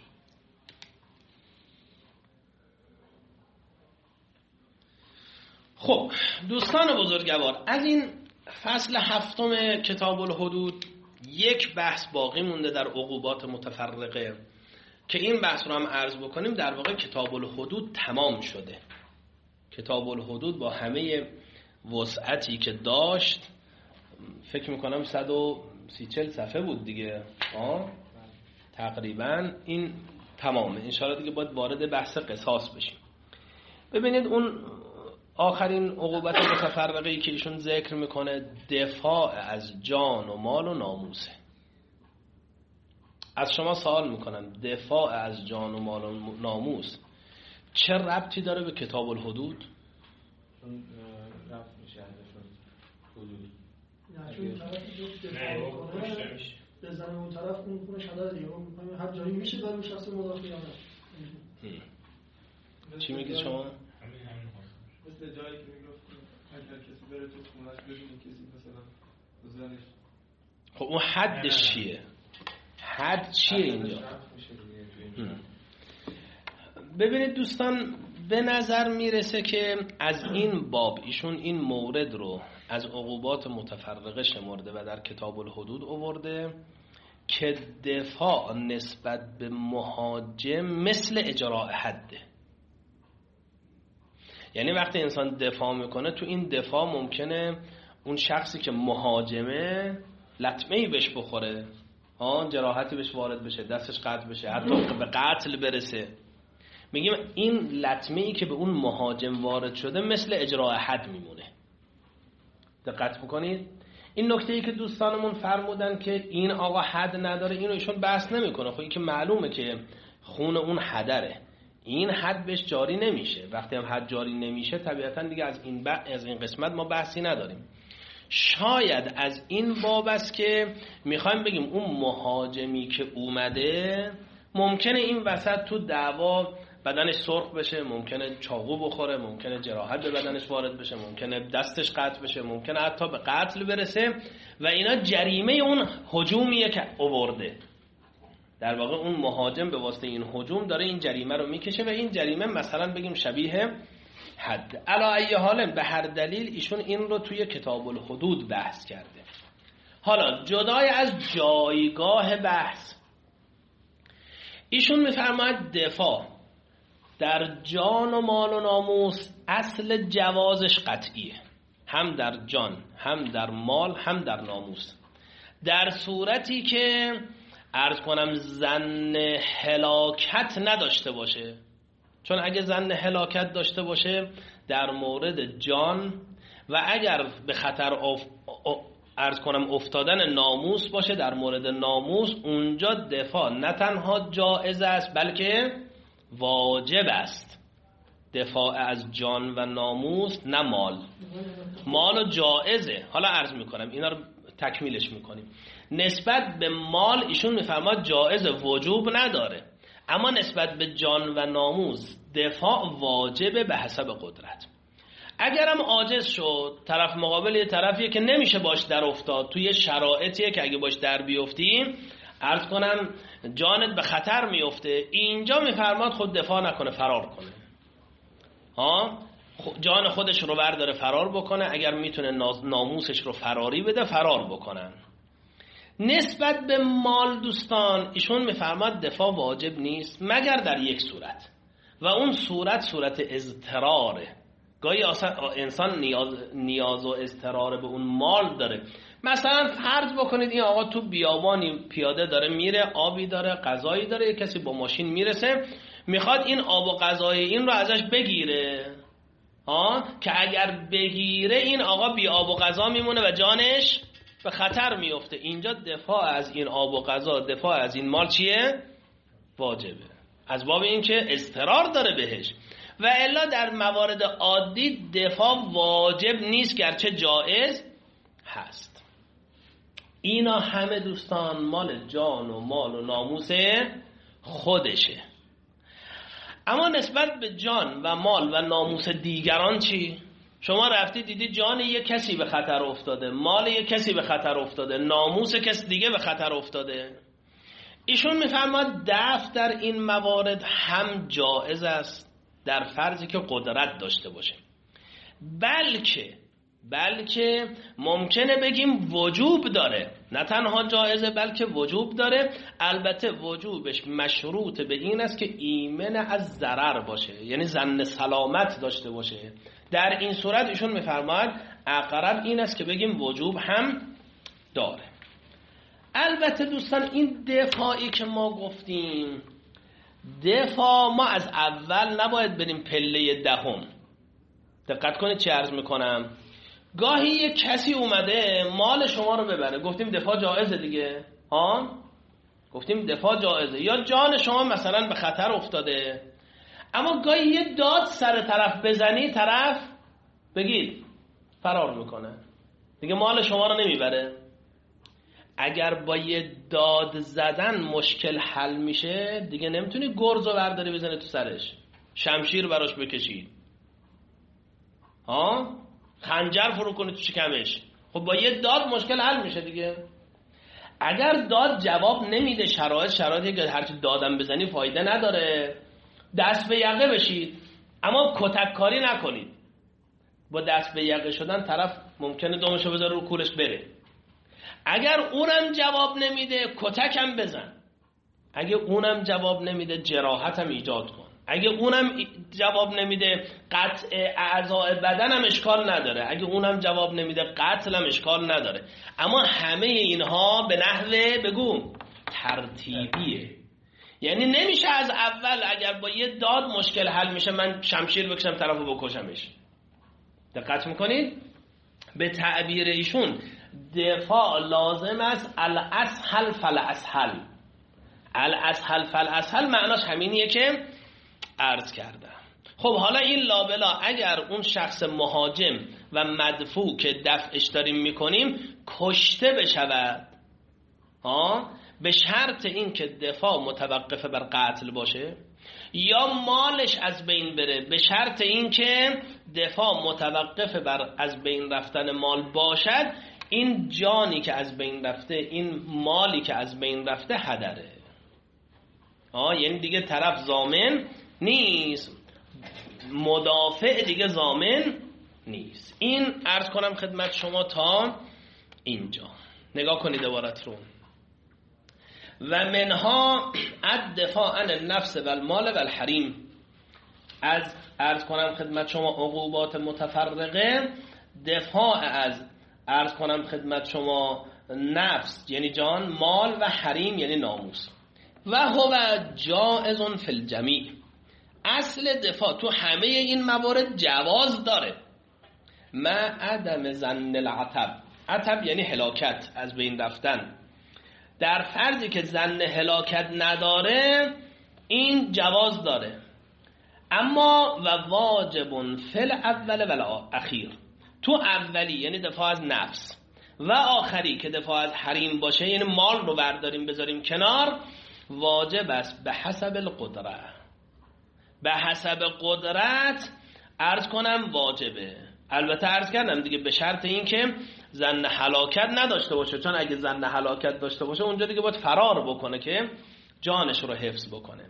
خب دوستان بزرگوار، از این فصل هفتم کتاب الحدود یک بحث باقی مونده در عقوبات متفرقه که این بحث رو هم عرض بکنیم. در واقع کتاب الحدود تمام شده. کتاب الحدود با همه وسعتی که داشت، فکر میکنم صد و سی چل صفحه بود دیگه، آه؟ تقریبا این تمامه. انشاءالله دیگه باید وارد بحث قصاص بشیم. ببینید اون آخرین عقوبت متفرقه ای که ایشون ذکر میکنه دفاع از جان و مال و ناموسه. از شما سوال میکنم دفاع از جان و مال و ناموس چه ربطی داره به کتاب الحدود؟ چون رفت میشه ازشون حدود. نه چون طرفی جفت دفاع میکنه بزنه اون طرف اون خونش حدر دیگه، اون هر جایی میشه داره میشه اصلا مداخل یا نه. چی میگید شما؟ مثل جایی که میگفتیم اگر کسی بره تو خونش ببینه کسی مثلا زنش، خب اون حدش چیه؟ حد چیه اینجا؟ ببینید دوستان، به نظر میرسه که از این باب ایشون این مورد رو از عقوبات متفرقه شمرده و در کتاب الحدود آورده که دفاع نسبت به مهاجم مثل اجراء حده. یعنی وقتی انسان دفاع میکنه تو این دفاع ممکنه اون شخصی که مهاجمه لطمه‌ای بهش بخوره، ها جراحتی بهش وارد بشه، دستش قطع بشه، حتی به قتل برسه. میگیم این لطمه‌ای که به اون مهاجم وارد شده مثل اجراء حد میمونه. دقت میکنید؟ این نکته‌ای که دوستانمون فرمودن که این آقا حد نداره، اینو ایشون بحث نمیکنه. خب این که معلومه که خون اون حدره، این حد بهش جاری نمیشه. وقتی هم حد جاری نمیشه طبیعتا دیگه از این ب... از این قسمت ما بحثی نداریم. شاید از این باب است که میخوایم بگیم اون مهاجمی که اومده ممکنه این وسط تو دعوا بدنش سرخ بشه، ممکنه چاقو بخوره، ممکنه جراحت به بدنش وارد بشه، ممکنه دستش قطع بشه، ممکنه حتی به قتل برسه و اینا جریمه اون هجومیه که آورده. در واقع اون مهاجم به واسطه این هجوم داره این جریمه رو میکشه و این جریمه مثلا بگیم شبیه حد. علا ای حال به هر دلیل ایشون این رو توی کتاب الحدود بحث کرده. حالا جدای از جایگاه بحث، ایشون میفرماید دفاع در جان و مال و ناموس اصل جوازش قطعیه، هم در جان هم در مال هم در ناموس، در صورتی که عرض کنم ظن هلاکت نداشته باشه. چون اگه ظن هلاکت داشته باشه در مورد جان و اگر به خطر اف... عرض کنم افتادن ناموس باشه در مورد ناموس، اونجا دفاع نه تنها جایز است بلکه واجب است. دفاع از جان و ناموس، نه مال. مال جایزه. حالا عرض میکنم اینا رو تکمیلش میکنیم. نسبت به مال ایشون میفرماد جایز، وجوب نداره، اما نسبت به جان و ناموس دفاع واجبه به حسب قدرت. اگرم عاجز شد، طرف مقابل یه طرفیه که نمیشه باش در افتاد، توی شرایطیه که اگه باش در بیفتی عرض کنم جانت به خطر میفته، اینجا میفرماد خود دفاع نکنه، فرار کنه. ها جان خودش رو برداره فرار بکنه، اگر میتونه ناموسش رو فراری بده فرار بکنن. نسبت به مال دوستان ایشون میفرماد دفاع واجب نیست مگر در یک صورت و اون صورت صورت اضطراره. گاهی انسان نیاز, نیاز و اضطرار به اون مال داره. مثلا فرض بکنید این آقا تو بیابانی پیاده داره میره، آبی داره، غذایی داره، یک کسی با ماشین میرسه میخواد این آب و غذای این رو ازش بگیره، ها، که اگر بگیره این آقا بی آب و غذا میمونه و جانش به خطر میفته. اینجا دفاع از این آب و غذا، دفاع از این مال چیه؟ واجبه، از باب این که اضطرار داره بهش. و الا در موارد عادی دفاع واجب نیست، گرچه جایز هست. اینا همه دوستان مال جان و مال و ناموس خودشه. اما نسبت به جان و مال و ناموس دیگران چی؟ شما رفتی دیدی جان یک کسی به خطر افتاده، مال یک کسی به خطر افتاده، ناموس کسی دیگه به خطر افتاده. ایشون میفرماد دفع در این موارد هم جایز است در فرضی که قدرت داشته باشه، بلکه بلکه ممکنه بگیم وجوب داره. نه تنها جایزه بلکه وجوب داره. البته وجوبش مشروط به این است که ایمن از ضرر باشه، یعنی ظن سلامت داشته باشه. در این صورت ایشون میفرماید اقرب این است که بگیم وجوب هم داره. البته دوستان این دفاعی که ما گفتیم، دفاع ما از اول نباید بریم پله دهم. دقت کنید چی عرض میکنم. گاهی یک کسی اومده مال شما رو ببره، گفتیم دفاع جایزه دیگه، ها، گفتیم دفاع جایزه. یا جان شما مثلا به خطر افتاده، اما گاهی یه داد سر طرف بزنی، طرف بگید فرار میکنه دیگه، مال شما رو نمیبره. اگر با یه داد زدن مشکل حل میشه، دیگه نمیتونی گرز و برداری بزنی تو سرش، شمشیر براش بکشی، ها، خنجر فرو کنی تو شکمش. خب با یه داد مشکل حل میشه دیگه. اگر داد جواب نمیده، شرایط شرایطی که هرچی دادم بزنی فایده نداره، دست به یقه بشید، اما کتک کاری نکنید. با دست به یقه شدن طرف ممکنه دمشو بذاره رو کولش بره. اگر اونم جواب نمیده کتک هم بزن. اگه اونم جواب نمیده جراحت هم ایجاد کن. اگه اونم جواب نمیده قطع اعضاء بدن هم اشکال نداره. اگه اونم جواب نمیده قتل هم اشکال نداره. اما همه اینها به نحوه بگو ترتیبیه. یعنی نمیشه از اول اگر با یه داد مشکل حل میشه من شمشیر بکشم طرفو بکشمش. دقت میکنید؟ به تعبیر ایشون دفاع لازم است الاسهل فالاسهل. الاسهل فالاسهل معناش همینیه که عرض کردم. خب حالا این لابلا اگر اون شخص مهاجم و مدفوع که دفعش داریم میکنیم کشته بشود، ها، به شرط این که دفاع متوقف بر قتل باشه، یا مالش از بین بره به شرط این که دفاع متوقف بر از بین رفتن مال باشد، این جانی که از بین رفته، این مالی که از بین رفته هدره. آه یعنی دیگه طرف ضامن نیست، مدافع دیگه ضامن نیست. این عرض کنم خدمت شما تا اینجا. نگاه کنید عبارت رو. و منها الدفاع عن النفس و المال و الحریم. از عرض کنم خدمت شما عقوبات متفرقه، دفاع از عرض کنم خدمت شما نفس یعنی جان، مال و حریم یعنی ناموس. و هو جائز فی الجمیع. اصل دفاع تو همه این موارد جواز داره، ما عدم ظن العتب. عتب یعنی هلاکت، از بین رفتن. در فرضی که ظن هلاکت نداره این جواز داره. اما و واجب فی الاول و الاخیر. تو اولی یعنی دفاع از نفس و آخری که دفاع از حریم باشه، یعنی مال رو برداریم بذاریم کنار، واجب است به حسب القدره. به حسب قدرت عرض کنم واجبه. البته عرض کردم دیگه به شرط این که ظن هلاکت نداشته باشه، چون اگه ظن هلاکت داشته باشه اونجا دیگه باید فرار بکنه که جانش رو حفظ بکنه.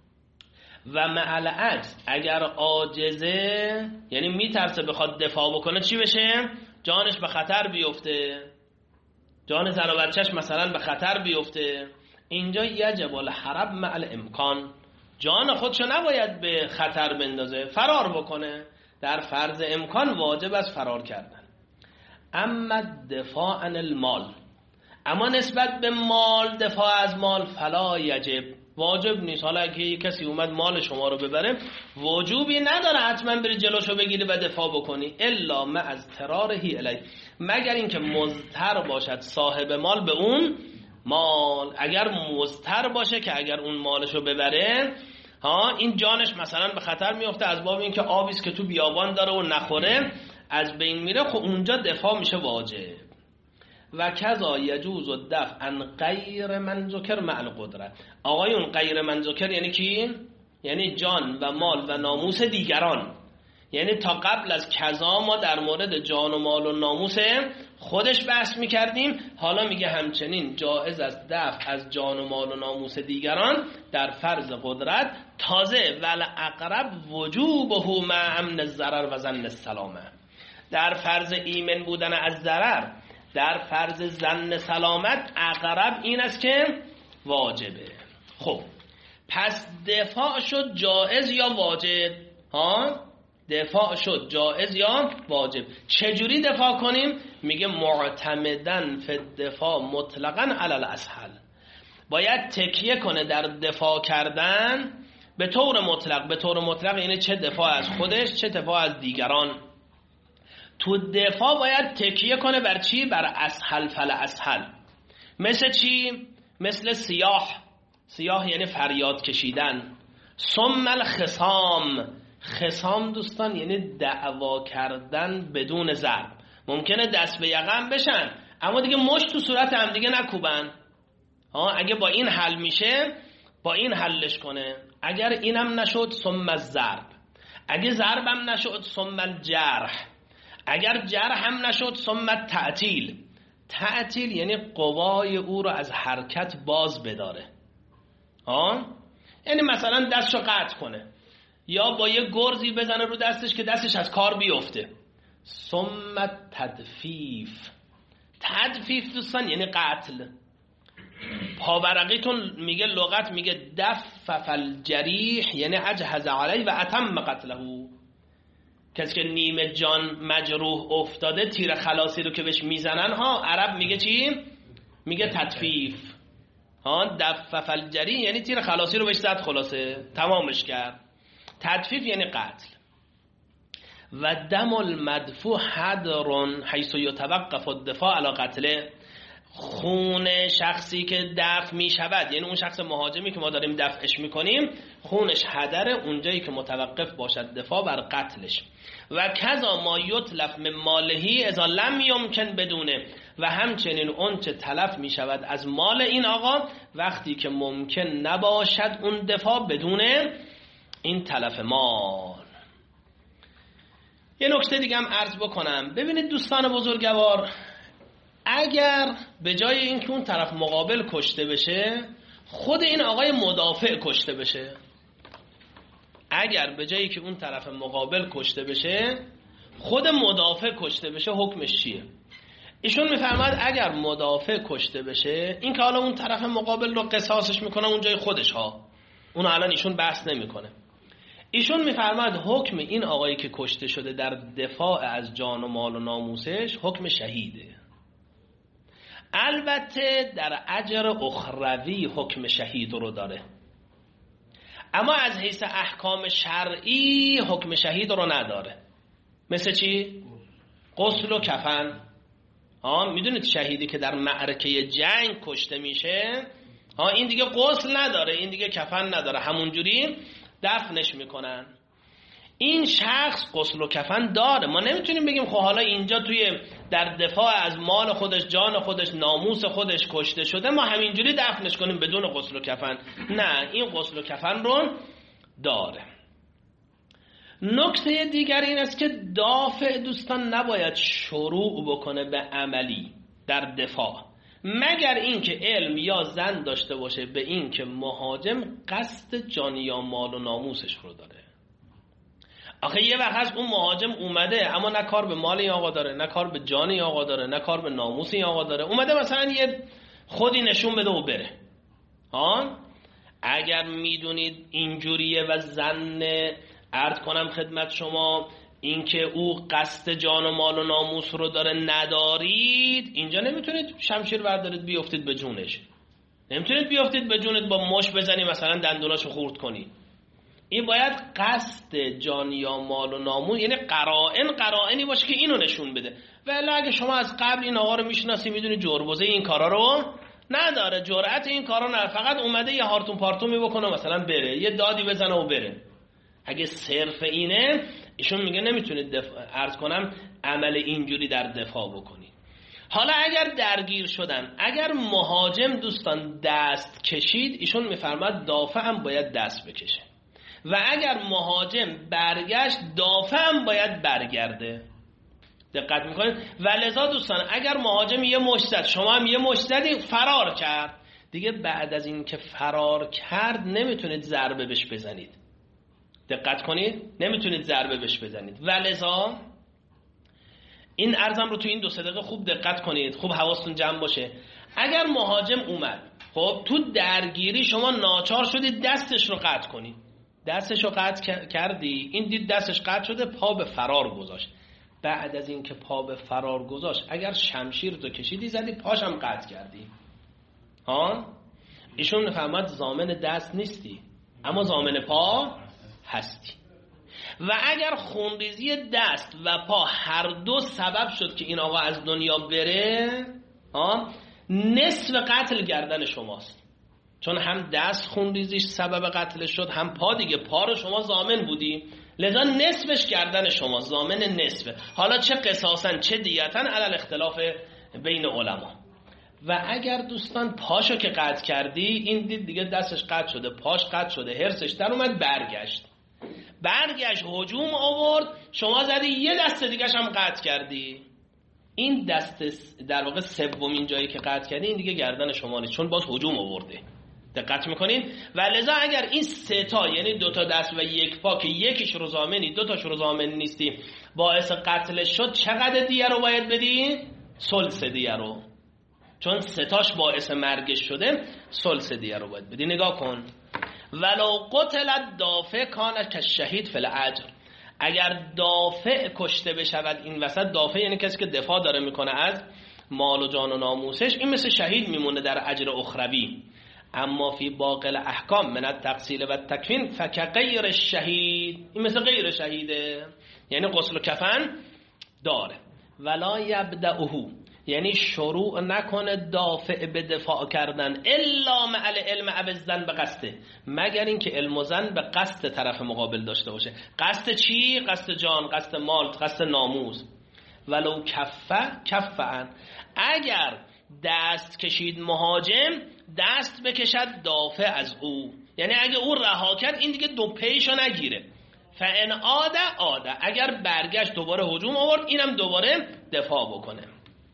و معل عجز اگر عاجزه، یعنی میترسه بخواد دفاع بکنه، چی بشه؟ جانش به خطر بیفته، جان زن و بچهش مثلا به خطر بیفته، اینجا یجب الحرب مع الامکان. جان خودشو نباید به خطر بندازه، فرار بکنه. در فرض امکان واجب است فرار کردن. اما دفاع عن المال، اما نسبت به مال، دفاع از مال، فلا یجب، واجب نیست. حالا اگه کسی اومد مال شما رو ببره وجوبی نداره حتما بری جلوشو بگیری و دفاع بکنی، الا ما از ترارهی الی، مگر اینکه مضطر باشد صاحب مال به اون مال. اگر مضطر باشه که اگر اون مالشو ببره ها این جانش مثلا به خطر میفته از باب اینکه آبیست که تو بیابان داره و نخوره از بین میره، خب اونجا دفاع میشه واجب. و کذا یجوز الدفع عن غیر من ذکر مع القدرت. آقایون غیر من ذکر یعنی کی؟ یعنی جان و مال و ناموس دیگران. یعنی تا قبل از کذا ما در مورد جان و مال و ناموس خودش بحث میکردیم، حالا میگه همچنین جایز است دفع از جان و مال و ناموس دیگران در فرض قدرت. تازه ول اقرب وجوبه مع امن الضرر و ظن السلامه، در فرض ایمن بودن از ضرر، در فرض ظن سلامت اقرب این است که واجبه. خب پس دفاع شد جائز یا واجب؟ ها دفاع شد جائز یا واجب. چجوری دفاع کنیم؟ میگه معتمدن فی الدفاع مطلقاً علی الاسهل، باید تکیه کنه در دفاع کردن به طور مطلق. به طور مطلق یعنی چه دفاع از خودش چه دفاع از دیگران. تو دفاع باید تکیه کنه بر چی؟ بر اسهل فل اسهل. مثل چی؟ مثل سیاح. سیاح یعنی فریاد کشیدن. ثم الخصام، خصام دوستان یعنی دعوا کردن بدون ضرب. ممکنه دست به یقم بشن اما دیگه مشت تو صورت هم دیگه نکوبن. ها اگه با این حل میشه با این حلش کنه، اگر اینم نشد ثم الضرب، اگه ضربم نشد ثم الجرح، اگر جرح هم نشد ثم التعطیل. تعطیل یعنی قوای او رو از حرکت باز بداره. ها یعنی مثلا دستشو قطع کنه یا با یه گرزی بزنه رو دستش که دستش از کار بیفته. ثم تدفیف. تدفیف دوستان یعنی قتل. پاورقیتون میگه لغت میگه دفف الجریح یعنی اجهز علی و اتم قتله. کسی که نیمه جان مجروح افتاده تیر خلاصی رو که بهش میزنن ها عرب میگه چی؟ میگه تدفیف. ها دفف الجریح یعنی تیر خلاصی رو بهش زد خلاصه تمامش کرد. تدفیف یعنی قتل. و دم المدفوع حدر حیث یتوقف الدفاع علی قتله. خون شخصی که دفع می شود یعنی اون شخص مهاجمی که ما داریم دفعش میکنیم خونش هدره اونجایی که متوقف باشد دفاع بر قتلش. و کذا ما یتلف من مالهی اذا لم یمکن بدونه، و همچنین اون چه تلف می شود از مال این آقا وقتی که ممکن نباشد اون دفاع بدون این تلف مال. یه نکته دیگه هم عرض بکنم. ببینید دوستان بزرگوار، اگر به جای اینکه اون طرف مقابل کشته بشه خود این آقای مدافع کشته بشه، اگر به جایی که اون طرف مقابل کشته بشه خود مدافع کشته بشه حکمش چیه؟ ایشون میفرماید اگر مدافع کشته بشه این که حالا اون طرف مقابل رو قصاصش میکنه اون جای خودش ها، اون الان ایشون بحث نمیکنه. ایشون میفرماید حکم این آقایی که کشته شده در دفاع از جان و مال و ناموسش حکم شهیده. البته در اجر اخروی حکم شهید رو داره، اما از حیث احکام شرعی حکم شهید رو نداره. مثل چی؟ غسل و کفن. ها میدونید شهیدی که در معرکه جنگ کشته میشه ها این دیگه غسل نداره، این دیگه کفن نداره، همونجوری دفنش میکنن. این شخص غسل و کفن داره. ما نمیتونیم بگیم خب حالا اینجا توی در دفاع از مال خودش جان خودش ناموس خودش کشته شده ما همینجوری دفنش کنیم بدون غسل و کفن. نه، این غسل و کفن رو داره. نکته دیگر این است که دافع دوستان نباید شروع بکنه به عملی در دفاع مگر اینکه علم یا ظن داشته باشه به این که مهاجم قصد جان یا مال و ناموسش رو داره. آخه یه وقت هست اون مهاجم اومده اما نه کار به مال این آقا داره، نه کار به جان این آقا داره، نه کار به ناموس این آقا داره، اومده مثلا یه خودی نشون بده و بره. ها اگر میدونید اینجوریه و ظن عرض کنم خدمت شما اینکه او قصد جان و مال و ناموس رو داره ندارید، اینجا نمیتونید شمشیر بردارید بیافتید به جونش، نمیتونید بیافتید به جونت با مش بزنی مثلا دندوناشو خورد کنی. این باید قصد جان یا مال و ناموس، یعنی قرائن قرائنی باشه که اینو نشون بده. ولی اگه شما از قبل این آقا رو میشناسی، میدونی جربوزه این کارا رو نداره، جرأت این کارا نداره، فقط اومده یه هارتون پارتون میبکنه مثلا بره، یه دادی بزنه و بره، اگه صرف اینه ایشون میگه نمیتونید دفع... عرض کنم عمل اینجوری در دفاع بکنید. حالا اگر درگیر شدن، اگر مهاجم دوستان دست کشید، ایشون میفرماد دافع هم باید دست بکشه، و اگر مهاجم برگشت دافع هم باید برگرده. دقت میکنید؟ و لذا دوستان اگر مهاجم یه مشت زد، شما هم یه مشت زدی، فرار کرد، دیگه بعد از این که فرار کرد نمیتونید ضربه بهش بزنید. دقت کنید، نمیتونید ضربه بهش بزنید. و لذا این عرضم رو تو این دو سه دقیقه خوب دقت کنید، خوب حواستون جمع باشه. اگر مهاجم اومد، خب تو درگیری شما ناچار شدید دستش رو قطع کنید، دستش رو قطع کردی، این دید دستش قطع شده، پا به فرار گذاشت. بعد از این که پا به فرار گذاشت، اگر شمشیر تو کشیدی زدی، پاشم قطع کردی، ها، ایشون فهمد ضامن دست نیستی اما ضامن پا هستی. و اگر خونریزی دست و پا هر دو سبب شد که این آقا از دنیا بره، ها، نصف قتل گردن شماست، چون هم دست خونریزیش سبب قتل شد، هم پا، دیگه پا رو شما ضامن بودی، لذا نصفش گردن شما، ضامن نصفه. حالا چه قصاصن چه دیتن علل اختلاف بین علما. و اگر دوستان پاشو که قطع کردی، این دید دیگه دستش قطع شده، پاش قطع شده، هرسش در اومد، برگشت برگشت هجوم آورد، شما زدی یه دست دیگه‌ش هم قطع کردی، این دست در واقع سومین جایی که قطع کردی، این دیگه گردن شما نیست، چون باز هجوم آورده. دقت میکنین؟ و لذا اگر این سه تا، یعنی دو تا دست و یک پا که یکیش رو ضامنی، دو تاش رو ضامن نیستی، باعث قتل شد، چقدر دیه رو باید بدی؟ ثلث دیه رو، چون سه تاش باعث مرگش شده، ثلث دیه رو باید بدی. نگاه کن، ولو قتل دافع کان کالشهید فی الاجر، اگر دافع کشته بشود، این وسط دافع یعنی کسی که دفاع داره میکنه از مال و جان و ناموسش، این مثل شهید میمونه در اجر اخروی. اما فی باقی الاحکام من التقصیل و التکفین فکغیر الشهید، این مثل غیر شهیده، یعنی غسل و کفن داره. ولا یبدأه، یعنی شروع نکنه دافع به دفاع کردن الا مع العلم او الظن به قصده، مگر اینکه علم و ظن به قصد طرف مقابل داشته باشه. قصد چی؟ قصد جان، قصد مال، قصد ناموس. ولو کفه کفه، اگر دست کشید مهاجم، دست بکشد دافع از او، یعنی اگه او رها کرد، این دیگه دو پیشو نگیره. فان عاد عاد، اگر برگشت دوباره هجوم آورد، اینم دوباره دفاع بکنه.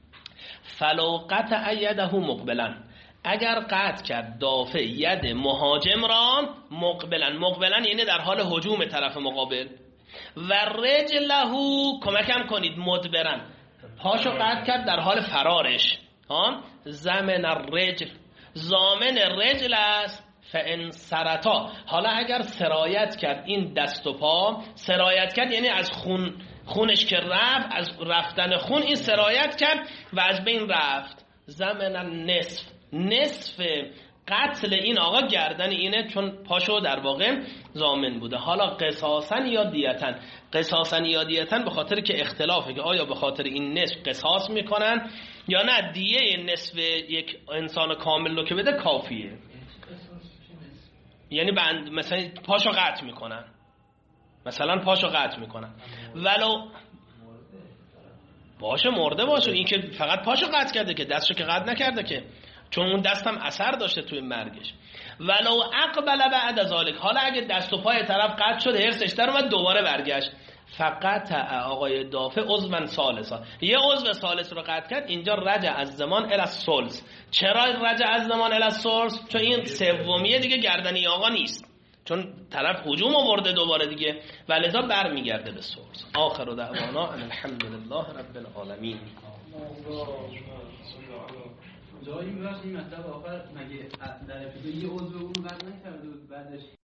فلو قطع یده مقبلا، اگر قطع کرد دافع ید مهاجم را مقبلا، مقبلا یعنی در حال هجوم طرف مقابل، و رجله کمکم کنید مدبرن، پاشو قطع کرد در حال فرارش، ها، زمن الرجل، زامن رجل است. فان سرتا، حالا اگر سرایت کرد این دست و پا، سرایت کرد یعنی از خون، خونش که رفت، از رفتن خون این سرایت کرد و از بین رفت، زمن النصف، نصف قتل این آقا گردن اینه، چون پاشو در واقع ضامن بوده. حالا قصاصن یا دیتن، قصاصن یا دیتن به خاطر که اختلافه که آیا به خاطر این نصف قصاص میکنن یا نه دیه نصف یک انسان کامل رو که بده کافیه، یعنی بند مثلا پاشو قطع میکنن، مثلا پاشو قطع میکنن، ولو باشه مرده باشه، این که فقط پاشو قطع کرده که دستشو که قطع نکرده که، چون اون دستم اثر داشته توی مرگش. ولو اقبل بعد ذالک، حالا اگه دست و پای طرف قطع شد، هرسش در اومد دوباره برگشت، فقط آقای دافع عضو ثالثا، یه عضو ثالث رو قطع کرد، اینجا رجع از زمان الی الثلث. چرا رجع از زمان الی الثلث؟ چون این سومیه دیگه گردنی آقا نیست، چون طرف هجوم آورده دوباره دیگه، ولذا برمیگرده به ثلث. آخر دعوانا ان الحمد لله رب العالمین. جایی ببخشید این مطلب آخر مگه در ابتدا یه عضو اون رو قطع نکرده بود بعدش